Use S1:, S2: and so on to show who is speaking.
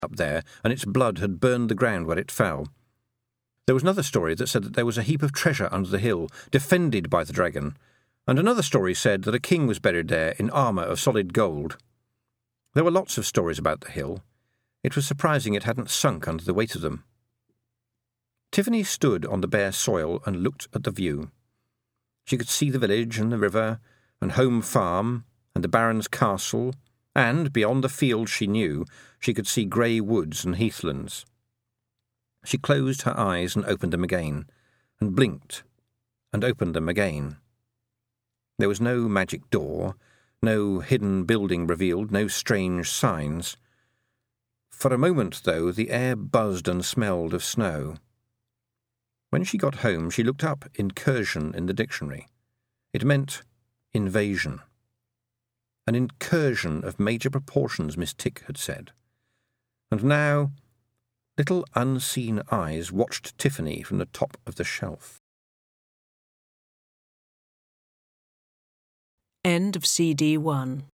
S1: up there, and its blood had burned the ground where it fell. There was another story that said that there was a heap of treasure under the hill, defended by the dragon, and another story said that a king was buried there in armour of solid gold. There were lots of stories about the hill. It was surprising it hadn't sunk under the weight of them. Tiffany stood on the bare soil and looked at the view. She could see the village and the river, and Home Farm, and the Baron's castle, and, beyond the field she knew, she could see grey woods and heathlands. She closed her eyes and opened them again, and blinked, and opened them again. There was no magic door, no hidden building revealed, no strange signs. For a moment, though, the air buzzed and smelled of snow. When she got home, she looked up incursion in the dictionary. It meant invasion. An incursion of major proportions, Miss Tick had said. And now, little unseen eyes watched Tiffany from the top of the shelf.
S2: End of CD 1.